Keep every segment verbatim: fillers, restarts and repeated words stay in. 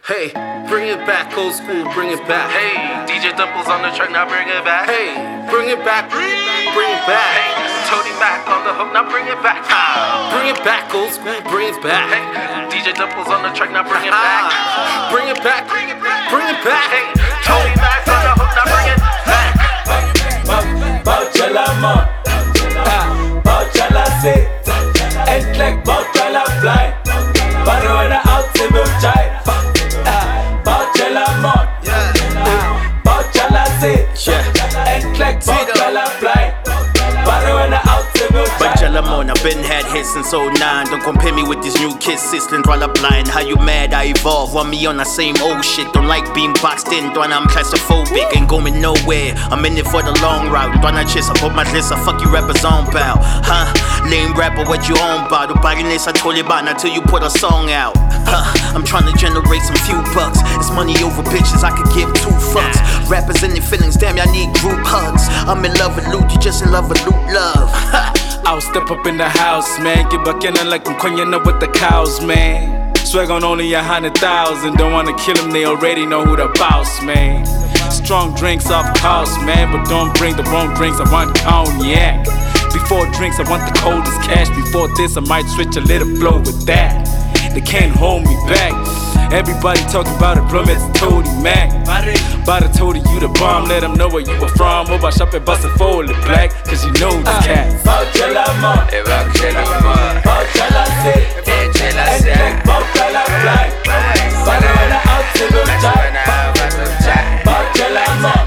Hey, bring it back, old school, bring it back. Hey, D J Dimples on the track, now bring it back. Hey, bring it back, bring it back. Hey, Tony Mac on the hook, now bring it back. Ah, bring it back, old school, bring it back. Hey, D J Dimples on the track, now bring it back. Ah, bring it back, bring it back, bring it back. Hey, Tony Mac on the hook, now bring it back. Bouchala mort, Bouchala sit, Endlek Bouchala fly, Barona out to move chai. Bouchala mort, Bouchala sit, Endlek Bouchala fly, Barona out to move chai. Bouchala mort, I've been had hits since oh nine. Don't compare me with these new kids, sizzling while I'm blind. How you mad? I evolve, want me on the same old shit. Don't like being boxed in, don't I'm claustrophobic. Ain't going nowhere, I'm in it for the long route. Don't I chase, I put my list, I fuck you rappers on bow. Huh? Lame rapper, what you on bout? The this I told you about until you put a song out. Huh? I'm trying to generate some few bucks. It's money over bitches, I could give two fucks. Rappers in their feelings, damn, y'all need group hugs. I'm in love with loot, you just in love with loot love. I'll step up in the house, man. Get back in like I'm queen up with the cows, man. Swag on only a hundred thousand. Don't wanna kill them, they already know who the boss, man. Strong drinks off cost, man. But don't bring the wrong drinks, I want cognac. Before drinks, I want the coldest cash. Before this, I might switch a little flow with that. They can't hold me back. Everybody talking about it, bro, it's Tony Mac. But I told you the bomb, let them know where you were from. Over shop and bust it for the black, cause you know the cat. Bouchala mort, Bouchala sit, Endlek Bouchala fly, Barona out to move chai. Bouchala mort,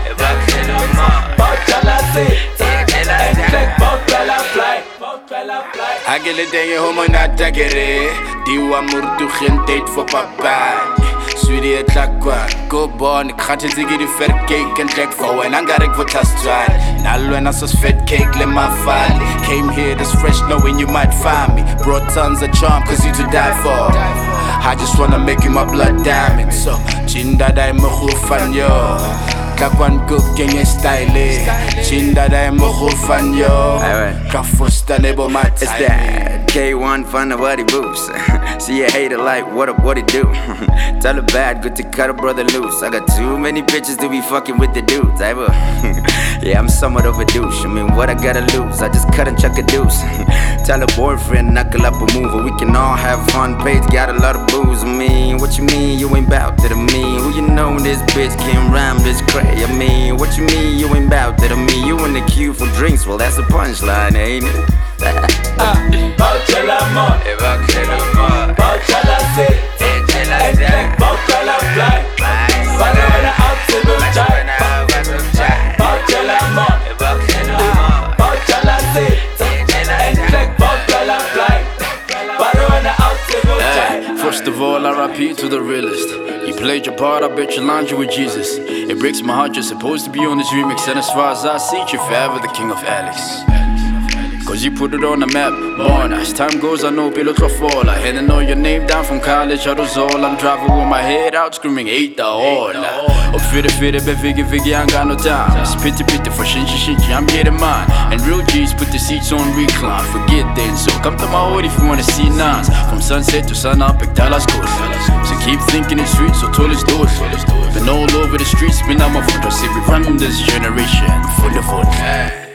Bouchala sit, Endlek Bouchala fly. Agile dengue homo na tagere Diwa murdu genteet voor papa Sweetie het lakwa Go born, ik gaat je ziggy die fat cake en trek voor en angarek voor tastwaard Nalwen as fat cake, let my fall Came here this fresh knowing you might find me Brought tons of charm cause you to die for I just wanna make you my blood diamond So, chinda dai mogu van yo Kakwan cooking in style Chinda dai mogu van yo Kafusta nebo my It's that K one fun of what he boops. See a hater like what up, what he do? Tell a bad good to cut a brother loose. I got too many bitches to be fucking with the dudes. I will. Yeah, I'm somewhat of a douche. I mean, what I gotta lose? I just cut and chuck a deuce. Tell a boyfriend, knuckle up a mover. We can all have fun. Page got a lot of booze. I mean, what you mean? You ain't bout to the me. Who you know this bitch can rhyme this cray? I mean, what you mean? You ain't bout to the me. You in the queue for drinks? Well, that's a punchline, ain't it? Bouchala mort, Bouchala sit, Endlek Bouchala fly, Barona out to move chai. Bouchala mort, Bouchala sit, Endlek Bouchala fly, Barona out to move chai. First of all, R I P to the realist. You played your part, I bet you lined you with Jesus. It breaks my heart, you're supposed to be on this remix. And as far as I see, you're forever the king of Alex. Cause you put it on the map, born. As time goes, I know people will fall. I had to know your name down from college, I was all. I'm driving with my head out, screaming, eight the all. Oh, fitty, fitty, but figgy, figgy, I ain't got no time. Spitty, pitty, for shinji, shinji, I'm getting mine. And real G's put the seats on recline. Forget then, so come to my hood if you wanna see nines. From sunset to sun up, pick Dallas good. So keep thinking it's sweet, so tall, let's do it. Been all over the streets, been out my front, I say we run this generation. Full of fun.